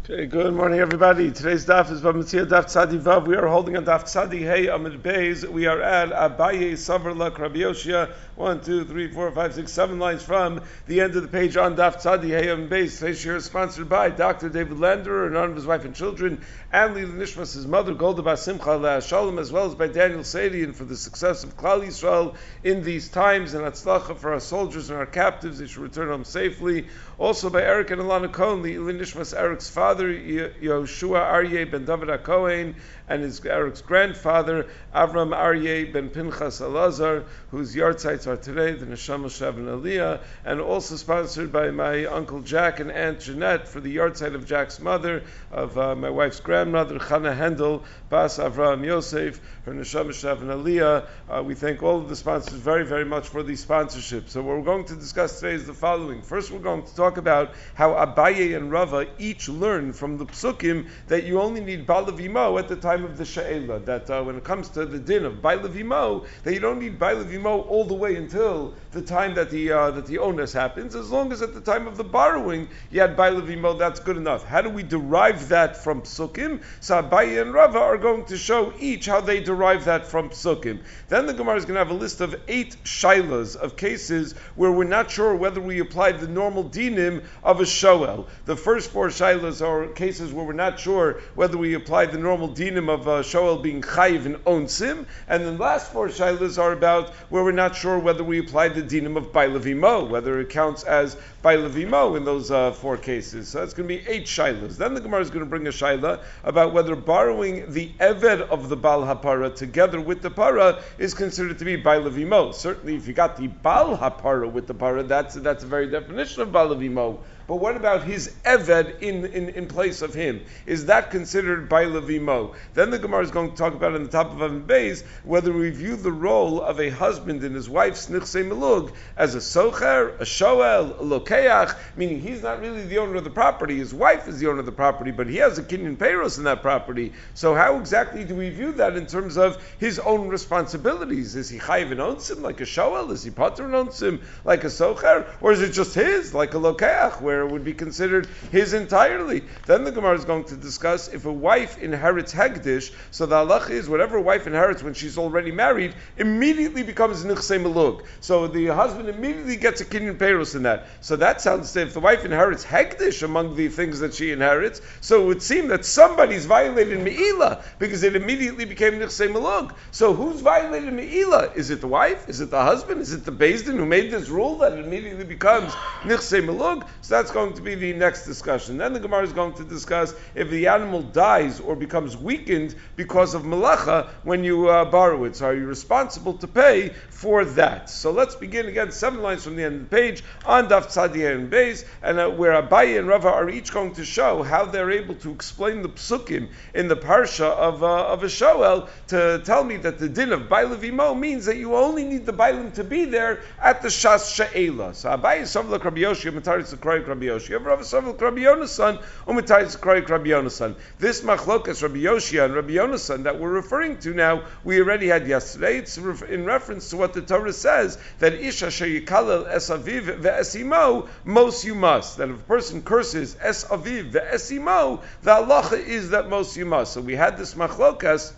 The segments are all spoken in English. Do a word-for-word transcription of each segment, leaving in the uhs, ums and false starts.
Okay, good morning, everybody. Today's daf is Bamitzia Daf Tzadi Vav. We are holding on Daf Tzadi Hey Amid Beis. We are at Abaye Savar Lak Rabbi Yoshia. One, two, three, four, five, six, seven lines from the end of the page on Daf Tzadi Hey Amid Beis. Today's share is sponsored by Doctor David Landerer and none of his wife and children, and Lila Nishmas, his mother, Golda Bas Simcha Leah Shalom, as well as by Daniel Sadian for the success of Klal Yisrael in these times, and Atzlacha for our soldiers and our captives. They should return home safely. Also by Eric and Alana Cohen, Lila Nishmas, Eric's father, Yoshua Aryeh ben David HaKohen, and his Eric's grandfather, Avram Aryeh ben Pinchas Elazar, whose yahrzeits are today, the Neshama Shav and Aliyah, and also sponsored by my Uncle Jack and Aunt Jeanette for the yahrzeit of Jack's mother, of uh, my wife's grandmother, Chana Hendel, Bas Avraham Yosef, her Neshama Shav and Aliyah. Uh, we thank all of the sponsors very, very much for the sponsorship. So what we're going to discuss today is the following. First, we're going to talk about how Abaye and Rava each learn from the Psukim that you only need Balav Imo at the time of the She'ela, that uh, when it comes to the din of Balav Imo, that you don't need Balav Imo all the way until the time that the uh, that the onus happens. As long as at the time of the borrowing you had Balav Imo, that's good enough. How do we derive that from Psukim? So Abaye and Rava are going to show each how they derive that from Psukim. Then the Gemara is going to have a list of eight shailas of cases where we're not sure whether we apply the normal dinim of a shoel. The first four shailas are cases where we're not sure whether we apply the normal dinim of a shoel being chayiv and onsim, and the last four shailas are about where we're not sure whether we apply the dinim of bailav imo, whether it counts as bailav imo in those uh, four cases. So that's going to be eight shailas. Then the Gemara is going to bring a shaila about whether borrowing the eved of the bal hapara together with the para is considered to be bailav imo. Certainly, if you got the bal hapara with the para, that's that's a very definition of bailav imo. But what about his eved in, in, in place of him? Is that considered bailav imo? Then the Gemara is going to talk about in the top of Avin Beis whether we view the role of a husband and his wife's nichsei melug as a socher, a shoel, a lokeach, meaning he's not really the owner of the property. His wife is the owner of the property, but he has a kinyan peiros in that property. So how exactly do we view that in terms of his own responsibilities? Is he chayiv and onsim like a shoel? Is he pater and onsim like a socher? Or is it just his, like a lokeach, where it would be considered his entirely? Then the Gemara is going to discuss if a wife inherits hegdish, so the halach is whatever a wife inherits when she's already married immediately becomes nichsei melug. So the husband immediately gets a kinyan peiros in that. So that sounds to if the wife inherits hegdish among the things that she inherits, so it would seem that somebody's violated me'ilah because it immediately became nichsei melug. So who's violated me'ilah? Is it the wife? Is it the husband? Is it the Beis Din who made this rule that it immediately becomes nichsei melug? So that's going to be the next discussion. Then the Gemara is going to discuss if the animal dies or becomes weakened because of malacha when you uh, borrow it. So are you responsible to pay for that? So let's begin again, seven lines from the end of the page on Daf Tzadi and Beis, and uh, where Abaye and Rava are each going to show how they're able to explain the psukim in the parsha of uh, of a shoel to tell me that the din of bailav imo means that you only need the bailim to be there at the shas she'ela. So Abaye Savla Rabbi Yoshia Mataris Kroik Rabbi Yoshia Rav Savla Rabbi Yonasan Umataris Kroik Rabbi Yonasan. This machlokas Rabbi Yoshia and Rabbi Yonasan that we're referring to now, we already had yesterday. It's in reference to what the Torah says that Isha sheyikalel es aviv ve'esimo mos you must. That if a person curses es aviv ve'esimo, the halacha is that mos you must. So we had this machlokas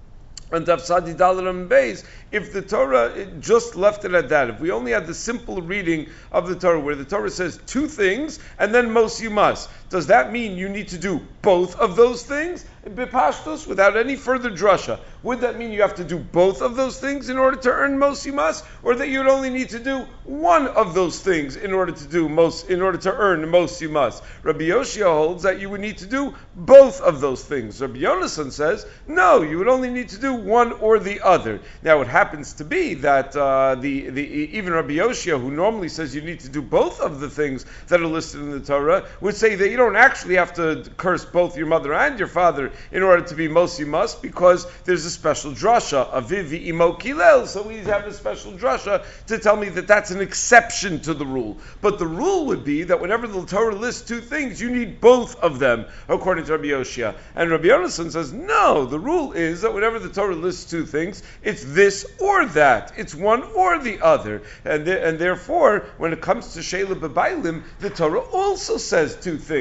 and Daf Tzadi Dalar Beis, if the Torah just left it at that, if we only had the simple reading of the Torah, where the Torah says two things, and then most you must, does that mean you need to do both of those things? Bipashtos, without any further drasha, would that mean you have to do both of those things in order to earn most you must, or that you'd only need to do one of those things in order to do most, in order to earn most you must? Rabbi Yoshia holds that you would need to do both of those things. Rabbi Yonasan says, no, you would only need to do one or the other. Now it happens to be that uh, the, the even Rabbi Yoshia, who normally says you need to do both of the things that are listed in the Torah, would say that you don't actually have to curse both your mother and your father in order to be mos you must, because there's a special drasha, aviv imo kilel, so we have a special drasha to tell me that that's an exception to the rule. But the rule would be that whenever the Torah lists two things, you need both of them, according to Rabbi Yoshia. And Rabbi Yonasan says, no, the rule is that whenever the Torah lists two things, it's this or that. It's one or the other. And, th- and therefore, when it comes to Sheila B'Bailim, the Torah also says two things.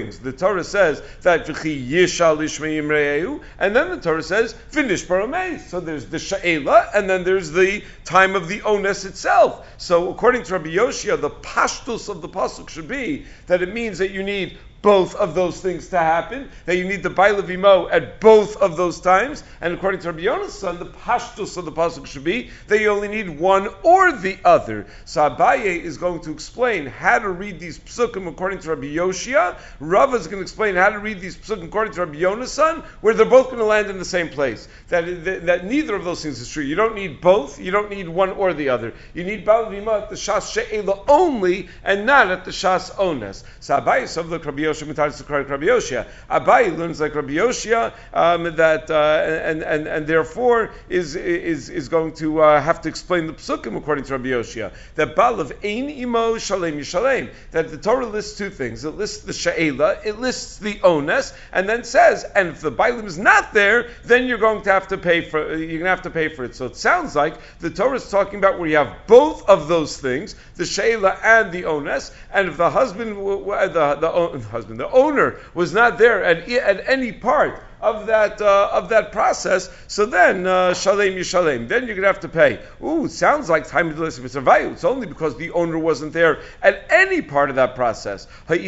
things. The Torah says that v'chi yishal ishmei imre'ehu, and then the Torah says finish baramei. So there's the she'ela, and then there's the time of the ones itself. So according to Rabbi Yoshia, the pashtus of the pasuk should be that it means that you need both of those things to happen, that you need the Baila Vimo at both of those times, and according to Rabbi Yonasan, the pashtus of the pasuk should be that you only need one or the other. So Abaye is going to explain how to read these psukim according to Rabbi Yoshia. Rava is going to explain how to read these psukim according to Rabbi Yonasan, where they're both going to land in the same place. That, that, that neither of those things is true. You don't need both, you don't need one or the other. You need Baila Vimo at the Shas She'ela only, and not at the Shas Ones. So Abaye is of the Rabbi Yoshia. Abaye learns like Rabbi Yoshia um, that uh, and, and and therefore is is is going to uh, have to explain the psukim according to Rabbi Yoshia. That bal of ein imo shalem yishalem. That the Torah lists two things. It lists the she'ela, it lists the ones, and then says, and if the bailim is not there, then you're going to have to pay for you're going to have to pay for it. So it sounds like the Torah is talking about where you have both of those things, the she'ela and the ones, and if the husband the the husband the owner was not there at, at any part of that uh, of that process, so then uh, shalem yishalem. Then you're gonna have to pay. Ooh, sounds like time to listen to survival. It's only because the owner wasn't there at any part of that process. But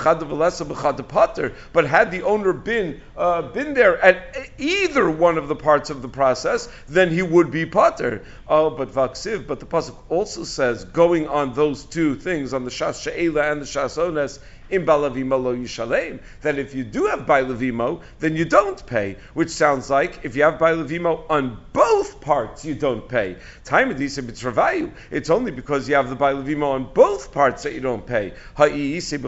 had the owner been uh, been there at either one of the parts of the process, then he would be pater. Oh, but vaksiv. But the pasuk also says, going on those two things, on the shas she'ela and the shas ones, in balavimo lo yishalem, that if you do have balavimo, then you don't pay, which sounds like if you have balavimo on both parts, you don't pay. Time of this it's only because you have the balavimo on both parts that you don't pay. But if the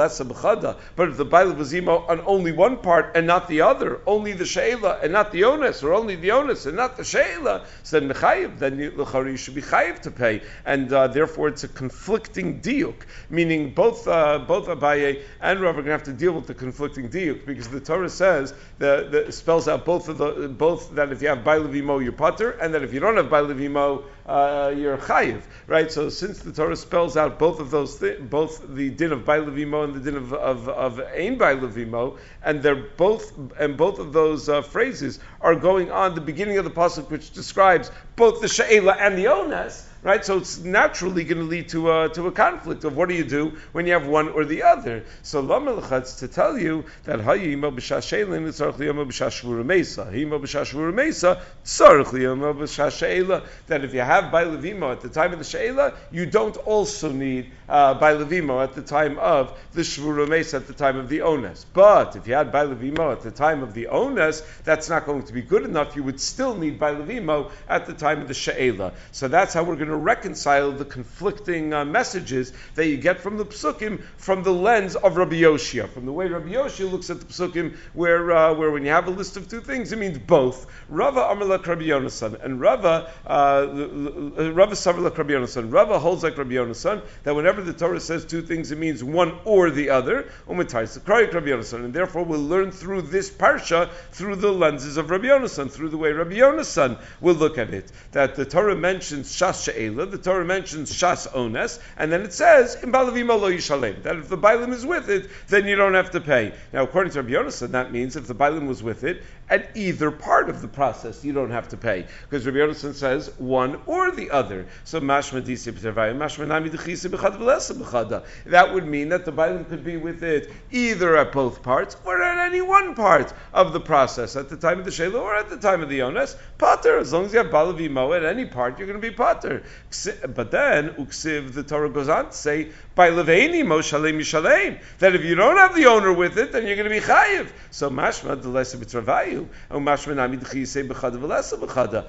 balavimo on only one part and not the other, only the she'ela and not the ones, or only the ones and not the she'ela, so then mechayiv, then you should be chayiv to pay, and uh, therefore it's a conflicting diuk, meaning both uh, both Abaye and Rav are going to have to deal with the conflicting diuk, because the Torah says that, that spells out both of the both that if you have bailevimo you're pater, and that if you don't have bailevimo uh, you're chayiv, right? So since the Torah spells out both of those thi- both the din of bailevimo and the din of of, of ein bailevimo, and they're both and both of those uh, phrases are going on the beginning of the pasuk, which describes both the she'ela and the ones. Right, so it's naturally going to lead to a to a conflict of what do you do when you have one or the other. So lamelchatz to tell you that hayimo b'shas she'ela tzarich liyamo b'shas shvura meisa, hayimo b'shas shvura meisa tzarich liyamo b'shas she'ela. That if you have bailevimo at the time of the she'ela, you don't also need uh, bailevimo at the time of the shvura meisa, at the time of the ones. But if you had bailevimo at the time of the ones, that's not going to be good enough. You would still need bailevimo at the time of the she'ela. So that's how we're going to reconcile the conflicting uh, messages that you get from the psukim from the lens of Rabbi Yoshia, from the way Rabbi Yoshia looks at the psukim, where uh, where when you have a list of two things, it means both. Rava Amalek Rabbi Yonasan, and Rava uh, Rava Savalak Rabbi Yonasan. Rava holds like Rabbi Yonasan that whenever the Torah says two things, it means one or the other. Umatais the Rabbi Yonasan, and therefore we'll learn through this parsha through the lenses of Rabbi Yonasan, through the way Rabbi Yonasan will look at it. That the Torah mentions Shas She'ela, the Torah mentions Shas Ones, and then it says in Balavimo lo yishalem, that if the Bailim is with it, then you don't have to pay. Now, according to Rabbi Yonasan, that means if the Bailim was with it at either part of the process, you don't have to pay, because Rabbi Yonasan says one or the other. So mashma disi b'tervayim, mashma nami d'chisi b'chad v'lesa b'chada. That would mean that the Bailim could be with it either at both parts or at any one part of the process, at the time of the Sheila or at the time of the Ones. Pater, as long as you have Balavimo at any part, you're going to be pater. But then, uksiv, the Torah goes on to say, by leveini moshalem yishalem, that if you don't have the owner with it, then you're going to be chayiv. So mashma delesa b'travayu, and mashma nami d'chiyisei b'chada v'lesa b'chada.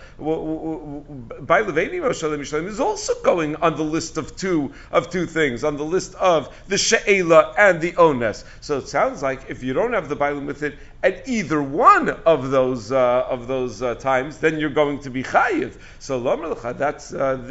By leveini moshalem yishalem is also going on the list of two of two things, on the list of the she'ela and the ones. So it sounds like if you don't have the bailim with it at either one of those uh, of those uh, times, then you're going to be chayiv. So lamer l'cha, that's uh,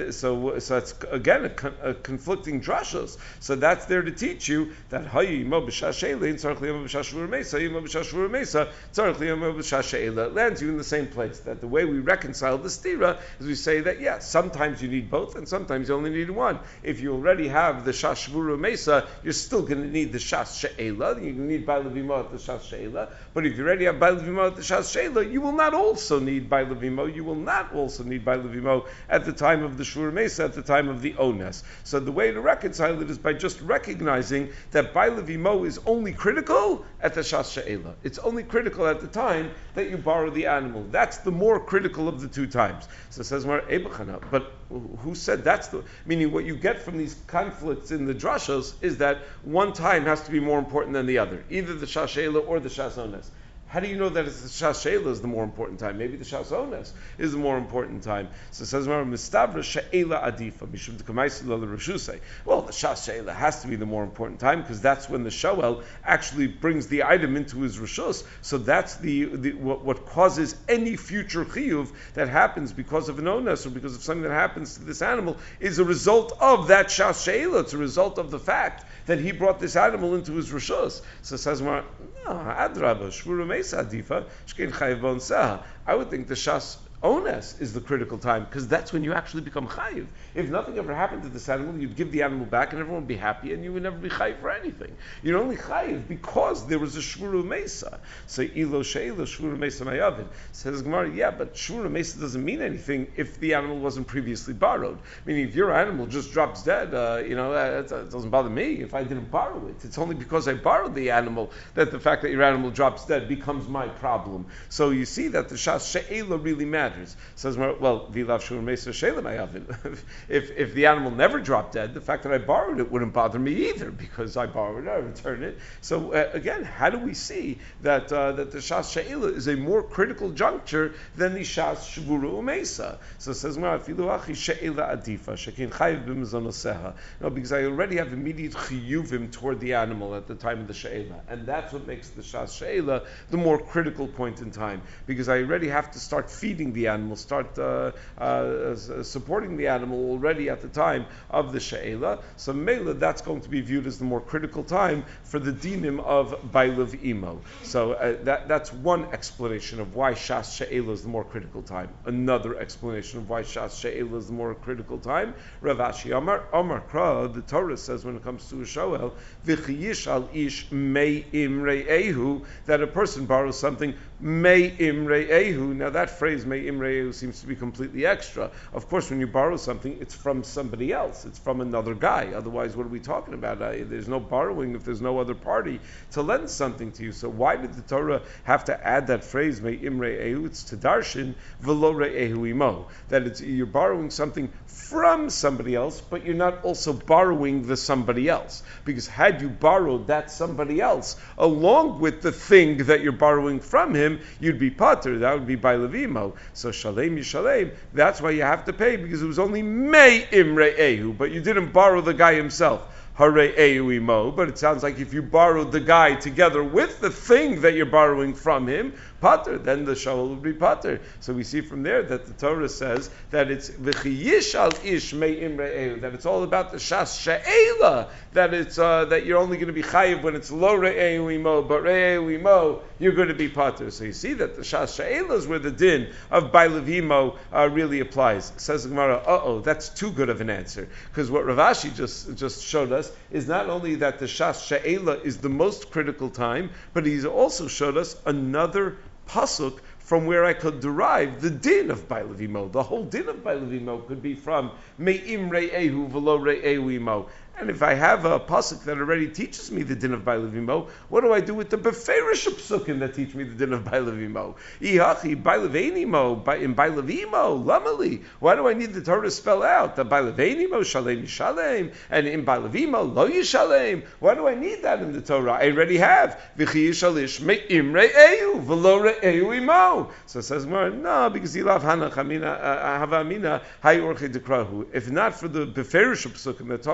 th- so so it's again a, con- a conflicting drashos. So that's there to teach you that hayi mo b'shash sheila tzarich liyom b'shash shvur mesa, yom b'shash shvur mesa tzarich liyom b'shash sheila. It lands you in the same place. That the way we reconcile the stira is we say that yes, sometimes you need both and sometimes you only need one. If you already have the shash shvur mesa, you're still going to need the shash sheila. You're going to need by levimo at the shash sheila. But if you already have by levimo at the shash sheila, you will not also need by levimo. You will not also need by levimo at the time of the shvur mesa, at the time of the ones. So the way to reconcile it is by just recognizing that by levimo is only critical at the shas she'ela. It's only critical at the time that you borrow the animal. That's the more critical of the two times. So it says more ebachana. But who said that's the meaning? What you get from these conflicts in the drashos is that one time has to be more important than the other, either the shas she'ela or the shas ones. How do you know that it's the Shas She'ela is the more important time? Maybe the Shas Ones is the more important time. So it says, Mistavra She'ela Adifa, Mishum T'kamaisi Lo L'Reshusei. Well, the Shas She'ela has to be the more important time because that's when the Shoel actually brings the item into his Reshus. So that's the, the what, what causes any future Chiyuv that happens because of an Ones or because of something that happens to this animal is a result of that Shas She'ela. It's a result of the fact that he brought this animal into his Reshus. So it says, no, Adraba, Shvuru Mesa Adifa, Shkein Chayiv Bon Seha. I would think the Shas Ones is the critical time because that's when you actually become chayiv. If nothing ever happened to this animal, you'd give the animal back and everyone would be happy and you would never be chayiv for anything. You're only chayiv because there was a shvuru mesa. So ilo she'ilo shvuru mesa mayavid. Says Gemara, yeah, but shvuru mesa doesn't mean anything if the animal wasn't previously borrowed. Meaning, if your animal just drops dead, uh, you know, that, that doesn't bother me if I didn't borrow it. It's only because I borrowed the animal that the fact that your animal drops dead becomes my problem. So you see that the shas she'ela really matters. Says, well, vilav shur mesa she'ela mayavin. If if the animal never dropped dead, the fact that I borrowed it wouldn't bother me either because I borrowed it, I return it. So uh, again, how do we see that uh, that the shas she'ela is a more critical juncture than the shas shvuru mesa? So it says, afilu achi she'ela adifa shekin chayiv b'mizonoseha. No, because I already have immediate chiyuvim toward the animal at the time of the she'ela, and that's what makes the shas she'ela the more critical point in time because I already have to start feeding the animal, start uh, uh, supporting the animal already at the time of the she'ela. So mela, that's going to be viewed as the more critical time for the dinim of bailav imo. So uh, that that's one explanation of why shas she'ela is the more critical time. Another explanation of why shas she'ela is the more critical time. Rav Ashi Amar Amar Kra, the Torah says when it comes to a shoel, v'chiyish al ish mei imre'ehu, that a person borrows something mei imre'ehu. Now that phrase mei imre'ehu seems to be completely extra. Of course, when you borrow something, it's from somebody else. It's from another guy. Otherwise, what are we talking about? Uh, there's no borrowing if there's no other party to lend something to you. So why did the Torah have to add that phrase mei imre'ehu? It's to darshin v'lo re'ehu imo. That it's you're borrowing something from somebody else, but you're not also borrowing the somebody else. Because had you borrowed that somebody else along with the thing that you're borrowing from him, you'd be pater. That would be by levimo. So shalem yishalem. That's why you have to pay because it was only mei imre'ehu, but you didn't borrow the guy himself. Harei imo, but it sounds like if you borrowed the guy together with the thing that you're borrowing from him, pater, then the shoel would be pater. So we see from there that the Torah says that it's v'chiyish al ish mei imre'ehu, that it's all about the shas she'ela, that it's uh, that you're only going to be chayiv when it's lo re'ehu imo, but re'ehu imo you're going to be pater. So you see that the shas she'ela is where the din of bailav imo uh, really applies. Says the Gemara, uh oh, that's too good of an answer because what Rav Ashi just just showed us is not only that the shas she'ela is the most critical time, but he's also showed us another pasuk from where I could derive the din of bailav imo. The whole din of bailav imo could be from me'im re'ehu v'lo re'ehu imo. And if I have a pasuk that already teaches me the din of bailav imo, what do I do with the beferish psukim that teach me the din of bailav imo? Ihachi bailav imo in bailav imo lamali. Why do I need the Torah to spell out the bailav imo shalem yishalem and in bailav imo lo yishalem? Why do I need that in the Torah? I already have v'chi yishalish me'im re'ehu v'lo re'ehu imo. So it says more no because ilav hanach amina hava amina hay orchei dekrahu. If not for the beferish psukim that talk about the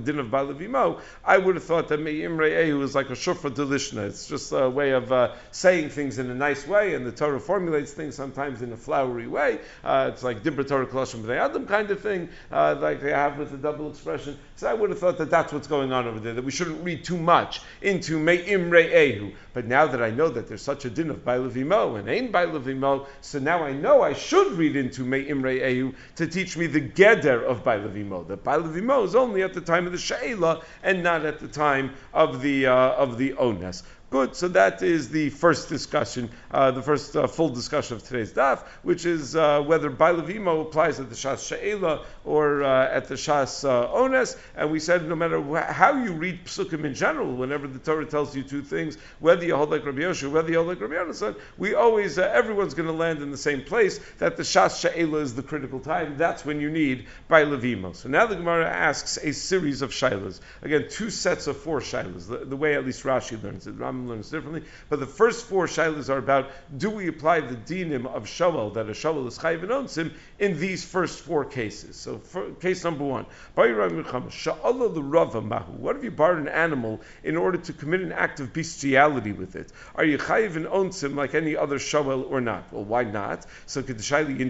din of Baal Levimo, I would have thought that Me'imrei Ehu is like a shofar delishna. It's just a way of uh, saying things in a nice way, and the Torah formulates things sometimes in a flowery way. Uh, it's like Dibra Torah Koloshim B'nai Adam kind of thing, uh, like they have with the double expression. So I would have thought that that's what's going on over there, that we shouldn't read too much into Me'imrei Ehu. But now that I know that there's such a din of Baal Levimo and Ein Baal Levimo, so now I know I should read into Me'imrei Ehu to teach me the Geder of Baal Levimo. That Baal Levimo is only at the time of the She'ela and not at the time of the uh, of the Ones. Good, so that is the first discussion, uh, the first uh, full discussion of today's daf, which is uh, whether Baal Levimo applies at the Shas She'ela or uh, at the Shas uh, Ones. And we said no matter wh- how you read Psukim in general, whenever the Torah tells you two things, whether you hold like Rabbi Yoshua, whether you hold like Rabbi Yonasan, we always, uh, everyone's going to land in the same place, that the Shas She'ela is the critical time. That's when you need Baal Levimo. So now the Gemara asks a series of Shailas. Again, two sets of four Shailas, the, the way at least Rashi learns it. Ram learns differently, but the first four shaylas are about, do we apply the dinim of shawel, that a shawel is chayiv and onsim, in these first four cases. So for, case number one, what if you borrowed an animal in order to commit an act of bestiality with it? Are you chayiv and onsim like any other shawel or not? Well, why not? So in order to be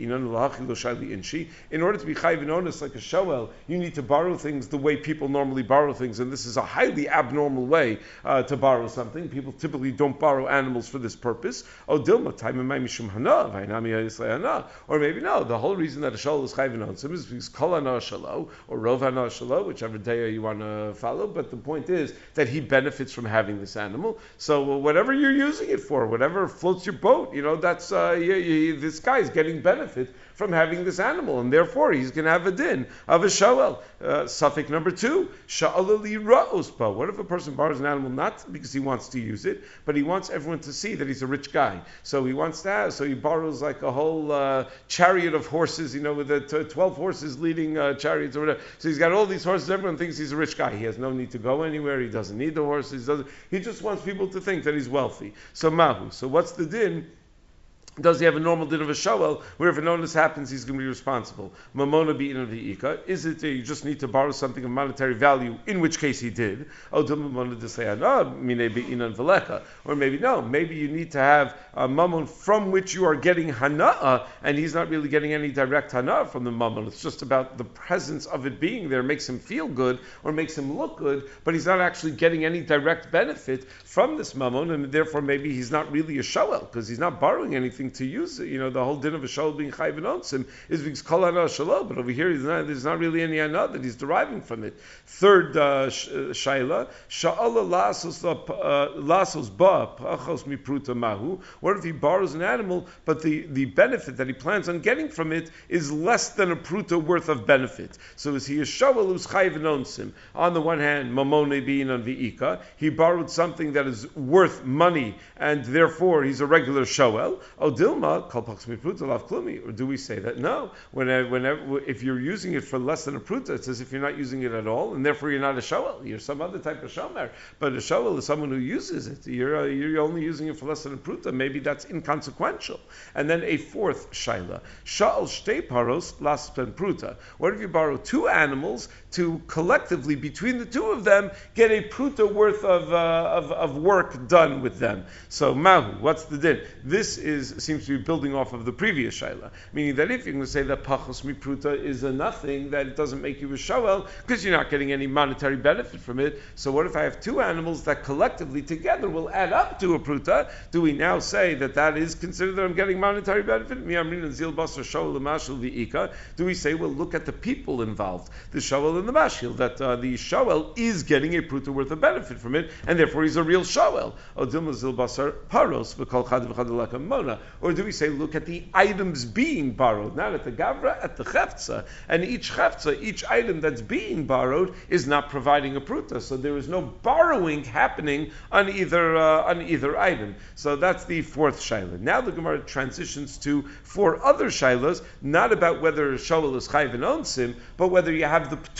chayiv and onus like a shawel, you need to borrow things the way people normally borrow things, and this is a highly abnormal way uh, to borrow something. People typically don't borrow animals for this purpose. Or maybe no. The whole reason that a shalo is chayv and onsim is because kol hana shalo or rov hana shalo, whichever day you want to follow. But the point is that he benefits from having this animal. So whatever you're using it for, whatever floats your boat, you know, that's uh, you, you, this guy is getting benefit from having this animal, and therefore he's going to have a din of a shawel. Uh, suffix number two, sha'alali ra'ospa. What if a person borrows an animal not because he wants to use it, but he wants everyone to see that he's a rich guy? So he wants to have, so he borrows like a whole uh, chariot of horses, you know, with the t- twelve horses leading uh, chariots or whatever. So he's got all these horses, everyone thinks he's a rich guy. He has no need to go anywhere, he doesn't need the horses, he, doesn't, he just wants people to think that he's wealthy. So mahu. So what's the din? Does he have a normal din of a shawel, where if an onus happens, he's going to be responsible? Mamona be'in of the ika. Is it that you just need to borrow something of monetary value, in which case he did? Or maybe no, maybe you need to have a mammon from which you are getting hana'a, and he's not really getting any direct hana'a from the mammon. It's just about the presence of it being there makes him feel good, or makes him look good, but he's not actually getting any direct benefit from this mammon, and therefore maybe he's not really a shawel, because he's not borrowing anything to use it. You know, the whole din of a shawel being chayv and onsim is because kol hana shalom, but over here not, there's not really any hana that he's deriving from it. Third uh, shayla, sha'ala lasos ba pachos mipruta mahu. What if he borrows an animal, but the, the benefit that he plans on getting from it is less than a pruta worth of benefit? So is he a shawel who's chayv and onsim? On the one hand, mamone being on v'ika, he borrowed something that is worth money, and therefore he's a regular shawel. Dilma, or do we say that no? Whenever, whenever, if you're using it for less than a pruta, it's as if you're not using it at all, and therefore you're not a shawel. You're some other type of shomer. But a shawel is someone who uses it. You're uh, you're only using it for less than a pruta. Maybe that's inconsequential. And then a fourth shaila, sha'al shtei paros las pen pruta. What if you borrow two animals to collectively, between the two of them, get a pruta worth of uh, of, of work done with them? So mahu, what's the din? This is seems to be building off of the previous shaila, meaning that if you're going to say that pachos mipruta is a nothing, that it doesn't make you a shawel because you're not getting any monetary benefit from it. So what if I have two animals that collectively together will add up to a pruta? Do we now say that that is considered that I'm getting monetary benefit? Do we say, well, look at the people involved, the shawel and the mashil, that uh, the shawel is getting a pruta worth of benefit from it, and therefore he's a real shawel? Or do we say, look at the items being borrowed, not at the gavra, at the chefza, and each chefza, each item that's being borrowed is not providing a pruta, so there is no borrowing happening on either uh, on either item. So that's the fourth shaila. Now the Gemara transitions to four other shailas, not about whether shawel is chayv and onsim, but whether you have the two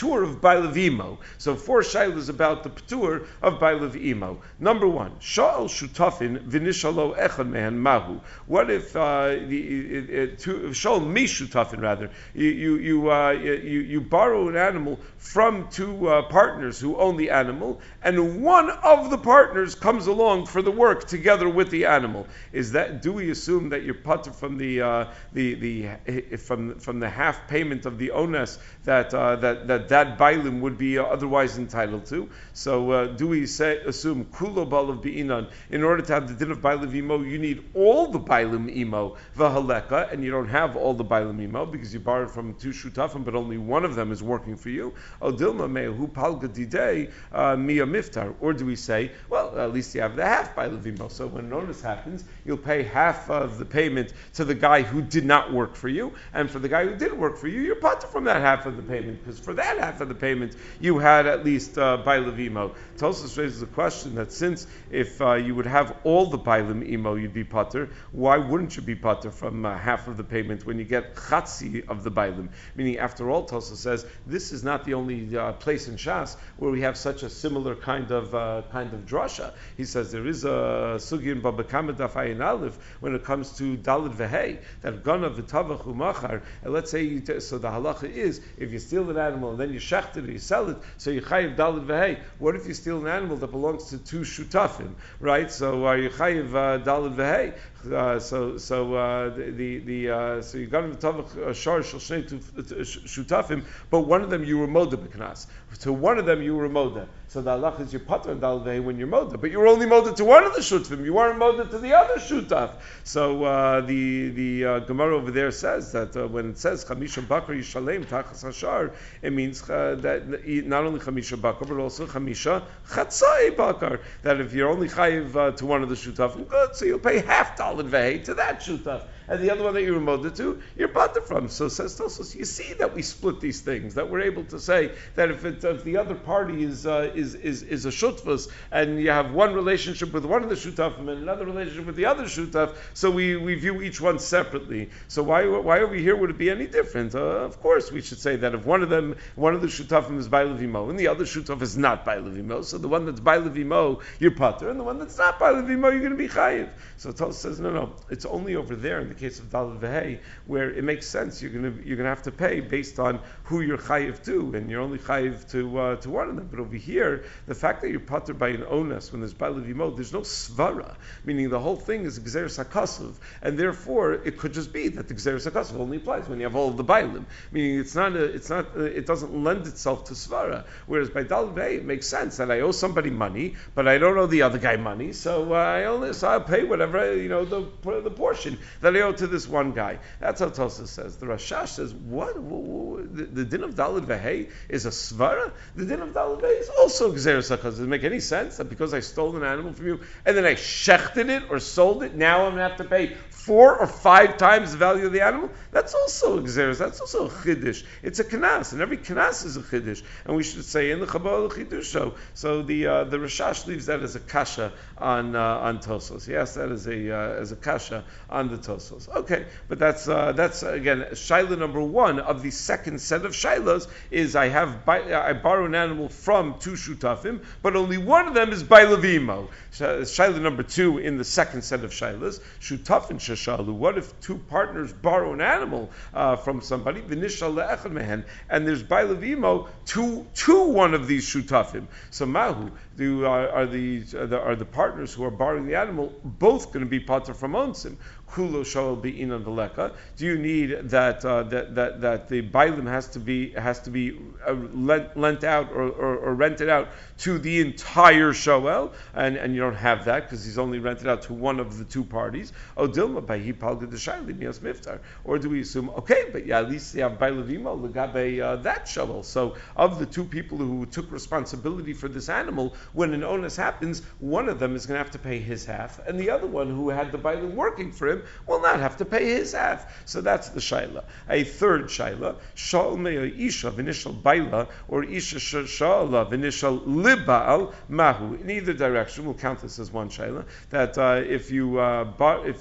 patur of Bailav Imo. So four shaylas about the patur of Bailav Imo. Number one, Sha'al Shutafin Vinishalo Echad Mehan Mahu. What if uh, the Sha'al Mi Shutafin rather? You you you, uh, you you borrow an animal from two uh, partners who own the animal, and one of the partners comes along for the work together with the animal. Is that? Do we assume that you're patur from the uh, the the from from the half payment of the ones that uh, that that that bailim would be uh, otherwise entitled to? So uh, do we say assume kulo balav bi'inan? In order to have the din of bailim imo, you need all the bailim imo v'haleka, and you don't have all the bailim imo because you borrowed from two shutafim, but only one of them is working for you. Odilma mehu palga didei miya miftar. Or do we say, well, at least you have the half bailim imo. So when notice happens, you'll pay half of the payment to the guy who did not work for you, and for the guy who did work for you, you're patur from that half of the payment, because for that half of the payment, you had at least uh, bailim imo. Tosfos raises the question that since if uh, you would have all the bailim imo, you'd be patur, why wouldn't you be patur from uh, half of the payment when you get chatzi of the bailim? Meaning, after all, Tosfos says, this is not the only uh, place in Shas where we have such a similar kind of uh, kind of drasha. He says there is a sugi in Baba Kama Daf Ayin Aleph when it comes to Dalid Vehei, that gana v'tavach umachar, and let's say you t- so the halacha is if you steal an animal and then you shecht it or you sell it, so you chayiv Dalid Vehei. What if you steal an animal that belongs to two shutafim, right? So are you chayiv uh, Dalid Vehei? Uh, so so uh, the the uh, so you got him tavach shar shel shnei shutafim, but one of them you were moda b'knas. To one of them you were moda. So the halach is your patur and dalvei when you're moda, but you were only moda to one of the shutafim. You weren't moda to the other shutaf. So uh, the the uh, Gemara over there says that uh, when it says chamisha bakar yishalem tachas hashar, it means uh, that not only chamisha bakar but also chamisha chatzai bakar. That if you're only chayiv uh, to one of the shutafim, good, so you'll pay half dalid vehe to that shutaf, and the other one that you were moda to, you're patur from. So says Tosfos, you see that we split these things, that we're able to say that if it, if the other party is uh, is is is a shutfus, and you have one relationship with one of the shutafim and another relationship with the other shutaf, so we, we view each one separately. So why why over here would it be any different? Uh, of course, we should say that if one of them, one of the shutafim is bailevimo, and the other shutaf is not bailevimo, so the one that's bailevimo, you're patur, and the one that's not bailevimo, you're going to be chayiv. So Tosfos says, no, no, it's only over there in the case of Daled Vehei where it makes sense. You're going to you're going to have to pay based on who you're chayiv to, and you're only chayiv to uh, to one of them. But over here, the fact that you're patur by an onus when there's bailevimo, there's no svara, meaning the whole thing is gzeres hakasuv, and therefore it could just be that the gzeres hakasuv only applies when you have all of the bailim. Meaning it's not a, it's not a, it doesn't lend itself to svara. Whereas by Daled Vehei it makes sense that I owe somebody money, but I don't owe the other guy money, so uh, I only so I'll pay whatever, you know, the the portion that I owe to this one guy. That's how Tosfos says. The Rashash says, what? The, the din of Daled Vehei is a svara? The din of Daled Vehei is also gzeres hakasuv. Does it make any sense that because I stole an animal from you and then I shechted it or sold it, now I'm going to have to pay four or five times the value of the animal? That's also a gzeres. That's also a chiddush. It's a kanas, and every kanas is a chiddush. And we should say in the Chabal chidusho. So the uh, the Rashash leaves that as a kasha on uh, on Tosfos. Yes, that is a uh, as a kasha on the Tosfos. Okay, but that's uh, that's again shaila number one of the second set of shailas is I have I borrow an animal from two shutafim, but only one of them is bailevimo. Shaila number two in the second set of shailas, shutafin shashalu. What if two partners borrow an animal uh, from somebody, v'nishal le'echad mehen, and there's bailevimo to to one of these shutafim? So mahu do are, are the are the partners who are borrowing the animal both going to be patur from onsim? Kulo shal be inan v'leka. Do you need that uh, that that that the bailim has to be has to be uh, lent, lent out or, or, or rented out to the entire shoel, and, and you don't have that because he's only rented out to one of the two parties. Oh, dilma b'hi palga d'shayli mias miftar. Or do we assume okay, but yeah, at least you have bailevimo legabe uh, that shoel. So of the two people who took responsibility for this animal, when an onus happens, one of them is going to have to pay his half, and the other one who had the bailim working for him will not have to pay his half. So that's the shaila. A third shaila, shal mea isha v'nishal baila, or isha shala v'nishal libal mahu. In either direction, we'll count this as one shaila. That uh, if you uh, bar, if you borrow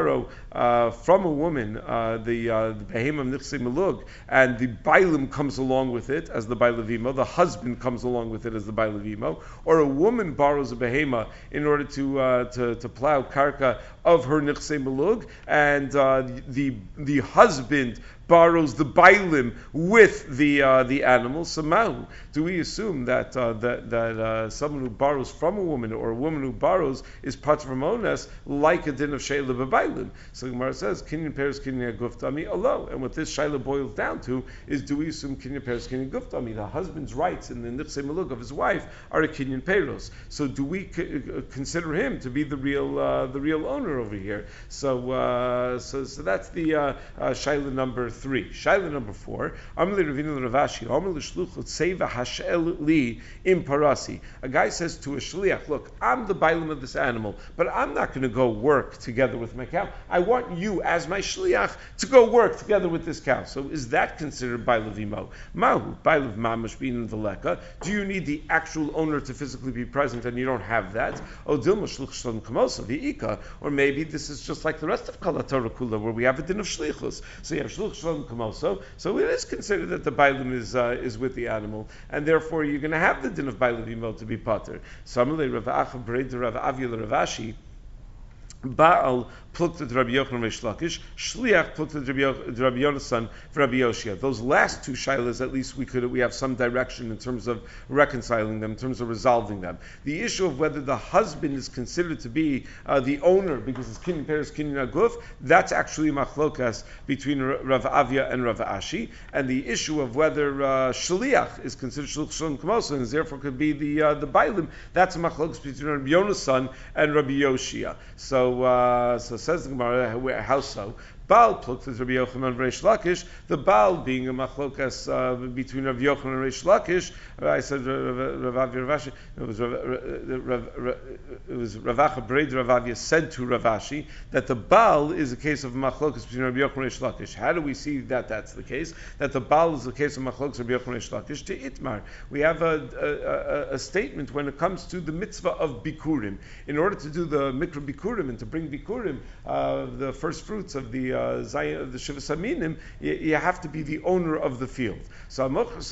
borrow uh, from a woman uh, the uh, the behema nichse melug, and the bailim comes along with it as the bailevimo, the husband comes along with it as the bailevimo, or a woman borrows a behema in order to uh, to, to plow karka of her nichse melug, and uh, the the husband borrows the bailim with the uh, the animal. So mahu, do we assume that uh, that that uh, someone who borrows from a woman or a woman who borrows is patur from ones like a din of shayla b'bailim? So Gemara says kinyan peres kinyan guftami alo, and what this shayla boils down to is, do we assume kinyan peres kinyan guftami? The husband's rights in the nichse melug of his wife are a kinyan peros. So do we c- consider him to be the real uh, the real owner over here? So uh, so so that's the uh, uh, shayla number three. Shaila number four. Amli Ravina Ravashi. Amli Shluchot Seva Hashel Li Im Parasi. A guy says to a shliach, "Look, I'm the bailim of this animal, but I'm not going to go work together with my cow. I want you, as my shliach, to go work together with this cow." So, is that considered bailevimo? Mahu bailev mamash bin veleka. Do you need the actual owner to physically be present, and you don't have that? O dilma shluch shalom kamosa v'ika. Or maybe this is just like the rest of Kol HaTorah Kula, where we have a din of shlichus. So you have shluch shalom kamosa. So it is considered that the bailim is uh, is with the animal, and therefore you're going to have the din of bailevimo to be pater. Samale Rav Acha Bered Rav Avia Ravashi. Baal plukta Rabbi Yochanan Reish Lakish, Shliach plukta Rabbi Yonasan for Rabbi Yoshia. Those last two shilas, at least we could we have some direction in terms of reconciling them, in terms of resolving them. The issue of whether the husband is considered to be uh, the owner because it's kinyan peres kinyan aguf, that's actually machlokas between Rav Avia and Rav Ashi, and the issue of whether uh, Shliach is considered Shluch Shalom Kamosa and therefore could be the uh, the bailim, that's a machlokas between Rabbi Yonasan and Rabbi Yoshia. So. Uh, so says the Gemara, how so? Baal pluktas Rabbi Yochanan and Reish Lakish. The Baal being a machlokas uh, between Rabbi Yochanan and Reish Lakish. I said Rav Avia Ravashi. It was Rav, Rav, Rav, it was Rav Acha Bered Rav Avia said to Ravashi that the Baal is a case of machlokas between Rabbi Yochanan and Reish Lakish. How do we see that that's the case? That the Baal is the case of machlokas Rabbi Yochanan and Reish Lakish to Itmar. We have a, a, a, a statement when it comes to the mitzvah of bikurim. In order to do the mikra bikurim and to bring bikurim, uh, the first fruits of the Uh, of the Shivas Aminim, you, you have to be the owner of the field. So,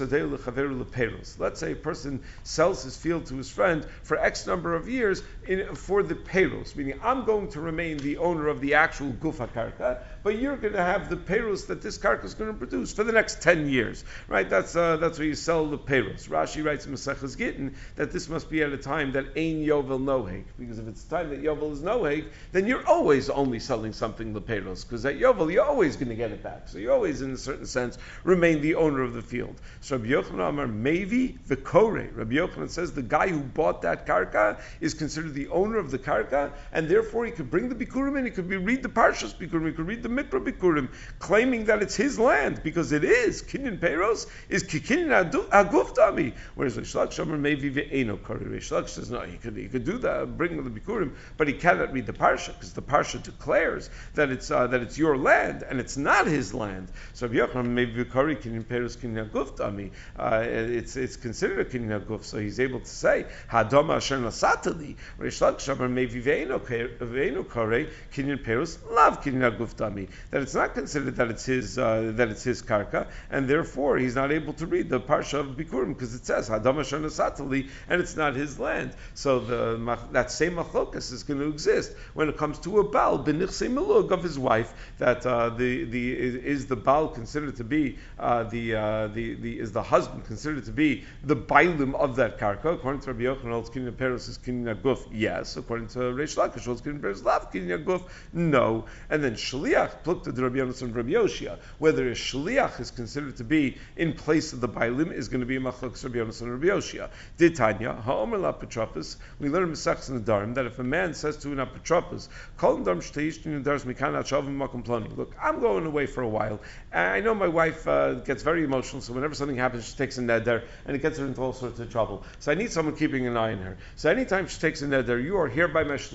let's say a person sells his field to his friend for X number of years in, for the payros, meaning I'm going to remain the owner of the actual gufa karka, but you're going to have the payros that this karka is going to produce for the next ten years, right? That's uh, that's where you sell the payros. Rashi writes in Maseches Gittin that this must be at a time that ein yovel noheg, because if it's time that yovel is noheg, then you're always only selling something the payros, because at yovel you're always going to get it back. So you always, in a certain sense, remain the owner of the field. So Rabbi Yochanan Amar Mevi v'Korei. Rabbi Yochanan says the guy who bought that karka is considered the owner of the karka, and therefore he could bring the bikurim in, he could be, read the parshas bikurim, he could read the mikra bikurim, claiming that it's his land, because it is. Kinyan Peiros is kikinyan aguf dami. Whereas Reish Lakish Amar Mevi v'Eino Korei. Reish Lakish says no, he could he could do that, bring the bikurim, but he cannot read the parsha, because the parsha declares that it's uh, that it's your land and it's not his land. So Rabbi Yochanan Mevi v'Korei kinyan Peiros kinyan aguf dami. It's it's considered a kinyan aguf, so he's able to say Hadoma Asher Nasatali. Reish Lakish Amar Mevi v'Eino Korei kinyan Peiros lav kinyan aguf dami. That it's not considered that it's his uh, that it's his karka, and therefore he's not able to read the parsha of bikurim because it says Hadam Asher Nasatali, and it's not his land. So the that same machlokas is going to exist when it comes to a baal b'nichsei melug of his wife. That uh, the the is, is the baal considered to be uh, the uh, the the is the husband considered to be the bailim of that karka? According to Rabbi Yochanan, kinyan peros is kinyan aguf. Yes. According to Reish Lakish, kinyan peros lav kinyan aguf. No. And then shliach plukta to Rabbi Yonasan and Rabbi Yoshia. Whether a shliach is considered to be in place of the bailim is going to be a machlokes Rabbi Yonasan and Rabbi Yoshia. Ditanya ha'omer la petropos. We learn in Mesachs and Nedarim that if a man says to an apotropos, "Kol darm shteish nedarim mikana shavim makom ploni." Look, I'm going away for a while. I know my wife uh, gets very emotional, so whenever something happens, she takes a neder, and it gets her into all sorts of trouble. So I need someone keeping an eye on her. So anytime she takes a neder, you are hereby my shliach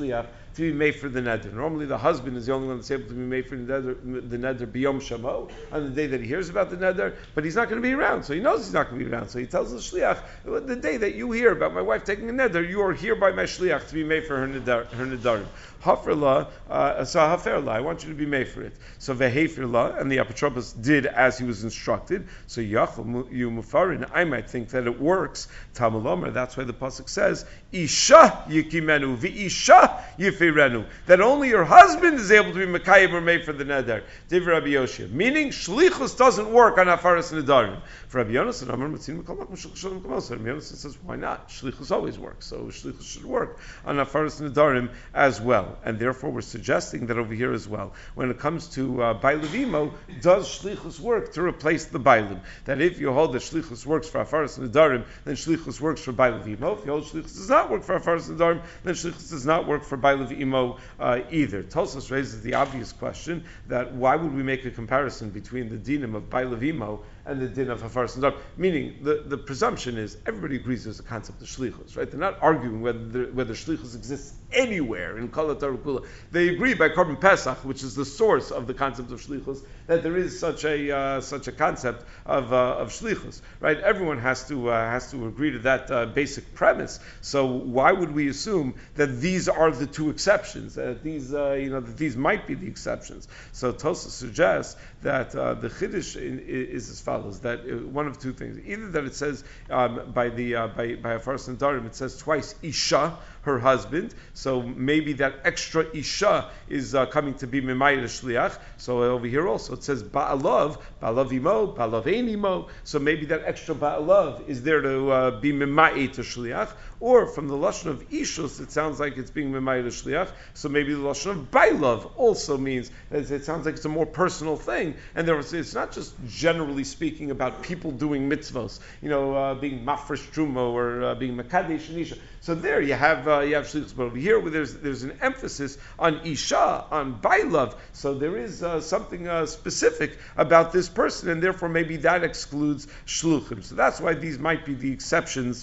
to be made for the neder. Normally the husband is the only one that's able to be made for the neder, the neder biyom shamo, on the day that he hears about the neder, but he's not going to be around, so he knows he's not going to be around. So he tells the shliach, the day that you hear about my wife taking a neder, you are here by my shliach to be made for her neder, her nedarim. Haferla, uh, so haferla, I want you to be made for it. So veheferla, and the apotropos did as he was instructed. So yachol you mufarin, I might think that it works. Talmud Omer, that's why the pasuk says, Isha yikimenu, v'isha yifirenu, that only your husband is able to be mekayim or made for the neder. Div Rabbi Yoshia, meaning shlichus doesn't work on afaras nedarim. For Rabbi Yonasan, Amar Matzin Mekalach Meshul Shalom Kamosa. Rabbi Yonasan says, why not? Shlichus always works, so shlichus should work on afaras nedarim as well. And therefore we're suggesting that over here as well. When it comes to uh, Bailevimo, does Shlichus work to replace the Bailim? That if you hold that Shlichus works for Afaras Nedarim, then Shlichus works for Bailevimo. If you hold Shlichus does not work for Afaras Nedarim, then Shlichus does not work for Bailevimo uh, either. Tosfos raises the obvious question that why would we make a comparison between the dinim of Bailevimo and the din of Hafaras Nedarim? Meaning, the, the presumption is everybody agrees there's a concept of Shlichus, right? They're not arguing whether the, whether Shlichus exists anywhere in Kol HaTorah Kula. They agree by Korban Pesach, which is the source of the concept of Shlichus, that there is such a uh, such a concept of uh, of Shlichus, right? Everyone has to uh, has to agree to that uh, basic premise. So why would we assume that these are the two exceptions? That these uh, you know that these might be the exceptions? So Tosfos suggests that uh, the Chiddush is as follows: that uh, one of two things, either that it says um, by the uh, by by Hafaras Nedarim, it says twice Isha, her husband. So maybe that extra Isha is uh, coming to be Mimayir Shliach. So over here also it says Ba'alav, Ba'alav Imo, Ba'alav Ein Imo. So maybe that extra Ba'alav is there to uh, be Mimayir to Shliach. Or from the Lashon of Ishus, it sounds like it's being Mimayir Shliach. So maybe the Lashon of Ba'alav also means that it sounds like it's a more personal thing. And there was, it's not just generally speaking about people doing mitzvos, you know, uh, being Mafresh Trumo or uh, being Makadesh and Isha. So there you have uh, you have shlichus, but over here where there's there's an emphasis on isha, on bailav. So there is uh, something uh, specific about this person, and therefore maybe that excludes shluchim. So that's why these might be the exceptions.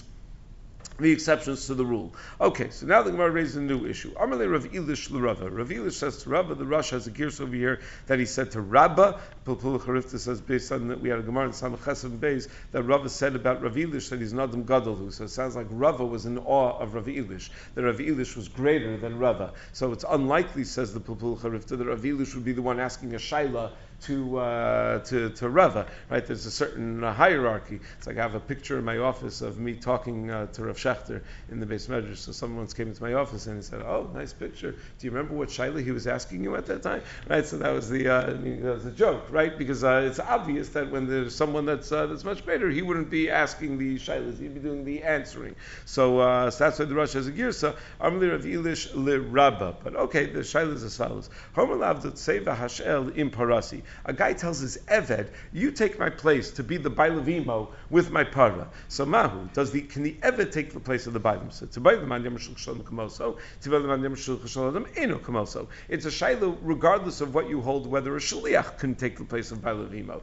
The exceptions to the rule. Okay, so now the Gemara raises a new issue. Amalei Rav Elish l'Rava. Rav Elish says to Rava, the Rosh has a gears over here that he said to Rabba. Pilpul Charifta says based on that we had a Gemara in Samach Chesed Beis that Rava said about Rav Elish that he's Nadam Gadolu. So it sounds like Rava was in awe of Rav Elish. That Rav Elish was greater than Rava. So it's unlikely, says the Pilpul Charifta, that Rav Elish would be the one asking a shaila to uh, to to Rava, right? There's a certain uh, hierarchy. It's like I have a picture in my office of me talking uh, to Rav Shechter in the Beis Medrash. So someone once came into my office and he said, "Oh, nice picture. Do you remember what shaila he was asking you at that time?" Right? So that was the uh, I mean, that was a joke, right? Because uh, it's obvious that when there's someone that's uh, that's much greater, he wouldn't be asking the shailas; he'd be doing the answering. So, uh, so that's why the Rosh has a girsa. Amli Rav Elish le Rabba. But okay, the shaila is as follows: Homer lavdot seva hashel im parasi. A guy tells his Eved, you take my place to be the Bailevimo with my para. So Mahu, does the can the Eved take the place of the Bailim? So it's a shayla regardless of what you hold, whether a Shliach can take the place of Bailevimo.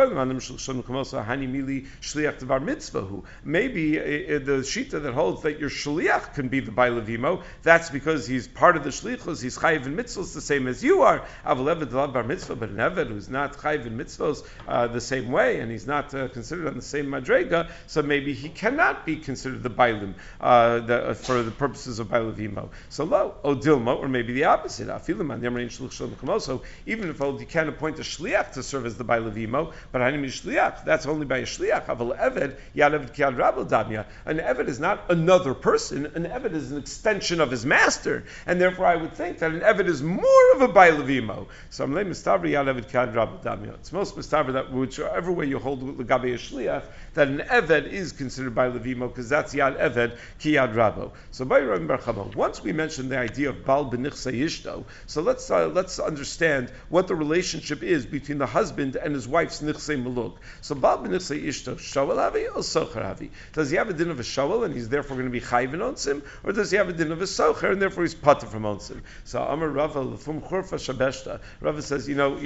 Maybe uh, the Shita that holds that your Shliach can be the Bailevimo, that's because he's part of the Shlichus, he's chayiv in mitzvahs the same as you are. But an Eved who's not chayiv in mitzvahs uh, the same way, and he's not uh, considered on the same madrega, so maybe he cannot be considered the bailim uh, the, uh, for the purposes of bailevimo. So lo, o dilma, or maybe the opposite. So even if you can't appoint a shliach to serve as the bailevimo, but hanim shliach, that's only by a shliach. Aval eved yadavid kiad rabel damya. An eved is not another person. An eved is an extension of his master, and therefore I would think that an eved is more of a bailevimo. So I'm letting mistavri yadavid kiad rabel. It's most mistaber that whichever way you hold l'gabe a shliach, that an eved is considered by levimo because that's yad eved ki yad rabo. So by Rabbi Bar Chama, once we mentioned the idea of bal b'nichsei ishto, so let's uh, let's understand what the relationship is between the husband and his wife's nichsei malug. So bal b'nichsei ishto, shawel havi or socher havi? Does he have a din of a shawel and he's therefore going to be chayv in onsim, or does he have a din of a socher and therefore he's pater from onsim? So Amar Rava l'fum churfa shabeshta. Rava says, you know, you're, you're so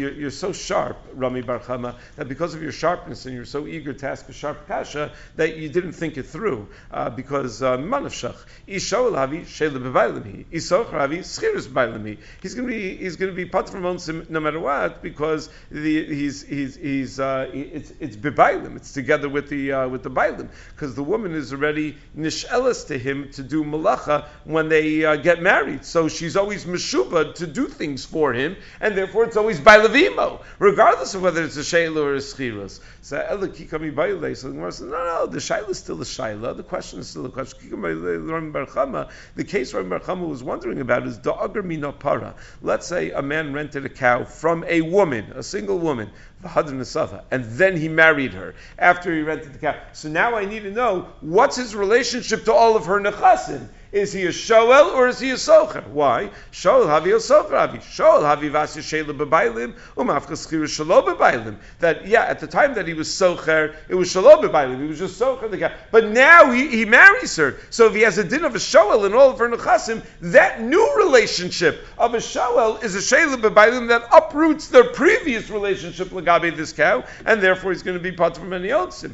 so sharp, Rami Bar Chama, that because of your sharpness and you're so eager to ask a sharp kasha, that you didn't think it through. Uh, because manavshach, Ishol Havi Shela Bebailimi, Isoch Havi Schiris Bailimi. He's going to be he's going to be part from Onsim no matter what, because the, he's he's he's uh, it's it's Bebailim. It's together with the uh, with the Bailim, because the woman is already nishelas to him to do malacha when they uh, get married. So she's always meshubad to do things for him, and therefore it's always bailavimo, regardless of whether it's a shayla or a schiros. So Ela Kikami Baile, so the Gemara says, no, no, the shayla is still a shayla. The question is still a question. Kikami Rami Bar Chama, the case Rami Bar Chama was wondering about is da'agar mina para. Let's say a man rented a cow from a woman, a single woman, and then he married her after he rented the cow. So now I need to know what's his relationship to all of her nechasim. Is he a shoel or is he a socher? Why? Shoel havi o socher havi. Shoel havi vasya shela bebailim umafkas chira shelo bebailim. That yeah, at the time that he was socher, it was shelo bebailim. He was just socher the guy. But now he, he marries her. So if he has a din of a shoel in all of her nechasim, that new relationship of a shoel is a shela bebailim that uproots their previous relationship lagabe this cow, and therefore he's going to be part from any otsim.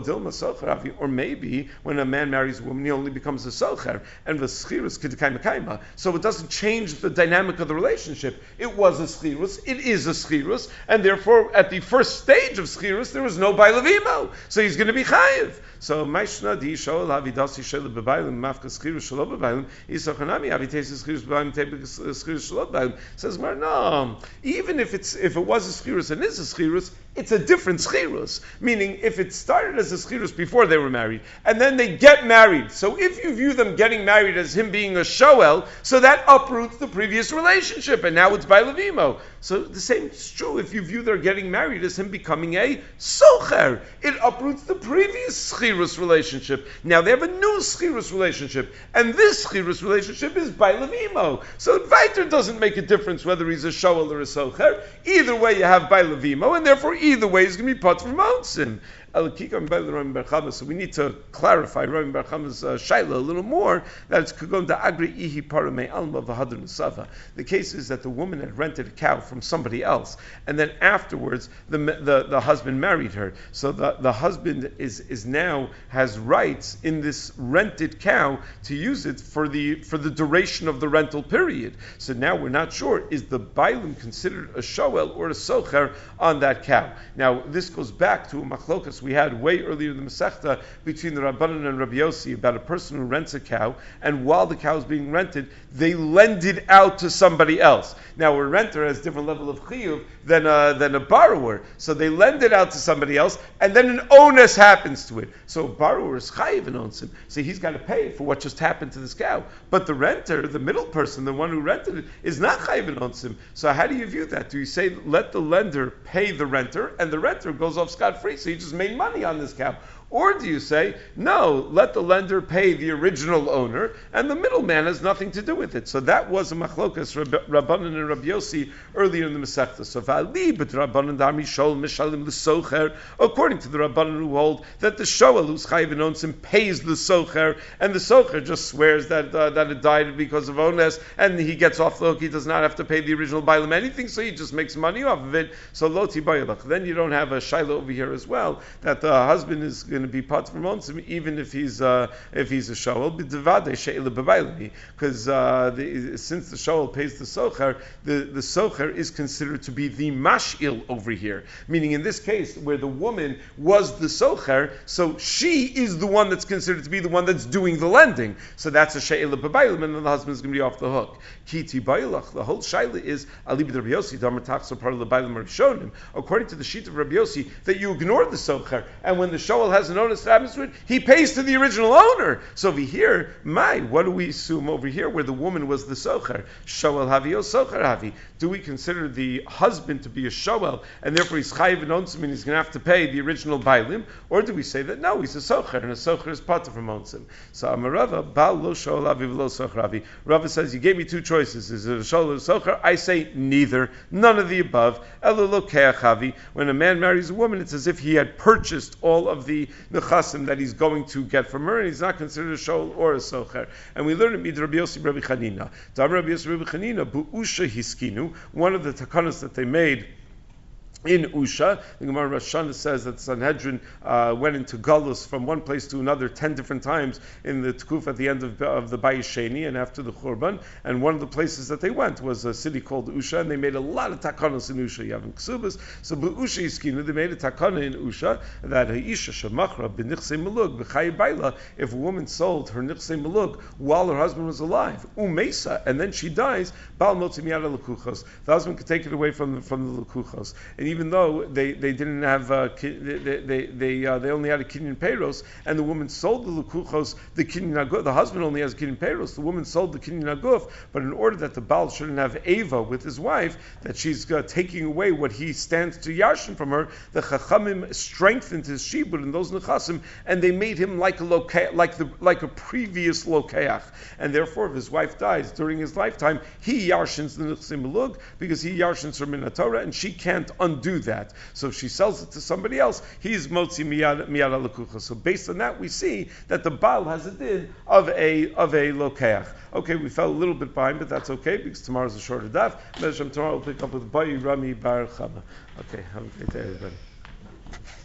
Or maybe when a man marries a woman, he only becomes a socher, and the schirus kidkaima kaima. So it doesn't change the dynamic of the relationship. It was a schirus, it is a schirus, and therefore at the first stage of schirus there was no bailavimo. So he's going to be chayiv. So Maishna di Shaul Havidasi Shel Bebailim Mafka Schirus Shelo Bebailim Isachanami Havitesis Schirus Bebailim Tebek Schirus Shelo Bebailim. Says Mar, no, even if it's if it was a schirus and is a schirus, it's a different schirus. Meaning, if it started as a schirus before they were married, and then they get married, so if you view them getting married as him being a shoel, so that uproots the previous relationship, and now it's by Levimo. So the same is true if you view their getting married as him becoming a socher. It uproots the previous schirus relationship. Now they have a new schirus relationship, and this schirus relationship is by Levimo. So Viter doesn't make a difference whether he's a shoel or a socher. Either way, you have by Levimo, and therefore either way is going to be put from Mountsim. So we need to clarify Rami Bar Chama's uh, shaila a little more, that it's going to agri ihi parame alma v'hadr nesava. The case is that the woman had rented a cow from somebody else, and then afterwards the the, the husband married her. So the, the husband is, is now has rights in this rented cow to use it for the for the duration of the rental period. So now we're not sure, is the bailim considered a shoel or a socher on that cow? Now this goes back to a machlokas we had way earlier in the Masechta between the Rabbanan and Rabbi Yossi about a person who rents a cow, and while the cow is being rented, they lend it out to somebody else. Now, a renter has a different level of chiyuv than a, than a borrower, so they lend it out to somebody else, and then an onus happens to it. So a borrower is chayiv and owns him, so he's got to pay for what just happened to this cow. But the renter, the middle person, the one who rented it, is not chayiv and owns him. So how do you view that? Do you say let the lender pay the renter, and the renter goes off scot-free, so he just made money on this cow? Or do you say, no, let the lender pay the original owner, and the middleman has nothing to do with it? So that was a machlokas, Rabbanan and Rabbi Yossi, earlier in the Masechta. So v'ali but Rabbanan dami shol mishalim l'socher, according to the Rabbanan who hold that the shoel who's chayiv and owns him pays the socher, and the socher just swears that uh, that it died because of ones, and he gets off the hook, he does not have to pay the original bailam anything, so he just makes money off of it. So lo tibayalach. Then you don't have a shaila over here as well, that the husband is going to be part from onsim, even if he's uh, if he's a shoel, because uh, the, since the shoel pays the socher, the, the socher is considered to be the mashil over here. Meaning, in this case, where the woman was the socher, so she is the one that's considered to be the one that's doing the lending. So that's a she'ela b'baylim, and then the husband is going to be off the hook. Kiti baylach. The whole shaila is ali b'Rabbi Yossi damar tachso part of the baylim Rishonim. According to the sheet of Rabbi Yossi, that you ignore the socher, and when the shoel has an onus that happens to it, he pays to the original owner. So over here, my, what do we assume over here where the woman was the socher? Shoel havi o socher havi. Do we consider the husband to be a shoel, and therefore he's chayiv and onsim, and he's going to have to pay the original bailim? Or do we say that no, he's a socher, and a socher is part from onsim? So Amarava, Baal lo shoel havi v'lo socher havi. Rava says, you gave me two choices. Is it a shoel or a socher? I say neither. None of the above. Elo lo keach havi. When a man marries a woman, it's as if he had purchased all of the nechasim that he's going to get from her, and he's not considered a shoel or a socher. And we learn it with Rabbi Yossi Rabbi Chanina. Rabbi Yossi Rabbi Chanina, bu'usha hiskinu, one of the takanas that they made in Usha. The Gemara Rosh Hashanah says that Sanhedrin uh, went into Galus from one place to another ten different times in the Tkuf at the end of, of the Bayis Sheni and after the Churban. And one of the places that they went was a city called Usha, and they made a lot of takanos in Usha. You have in Ksubas. So Usha Iskinu, they made a takana in Usha that Ha'isha Shemachra b'nichsei melug b'chayi baila, if a woman sold her nichsei melug while her husband was alive, umesa, and then she dies, Baal motzi miyada lekuchos. The husband could take it away from the, from the lekuchos. And even though they, they didn't have, uh, they they they, uh, they only had a kinyan peiros, and the woman sold the lukuchos, the kinyan aguf. The husband only has kinyan peiros. The woman sold the kinyan aguf, but in order that the baal shouldn't have ava with his wife, that she's uh, taking away what he stands to yashin from her, the chachamim strengthened his shibud in those nechasim, and they made him like a loke, like the like a previous lokeach, and therefore if his wife dies during his lifetime, he yashins the nechsim melug because he yashins her min Torah, and she can't undo do that. So if she sells it to somebody else, he's motzi miyada lekucha. So based on that, we see that the Baal has a din of a of a lokeach. Okay, we fell a little bit behind, but that's okay because tomorrow's a shorter daf. Tomorrow we'll pick up with Bayi Rami Bar Chama. Okay, have a great day, everybody.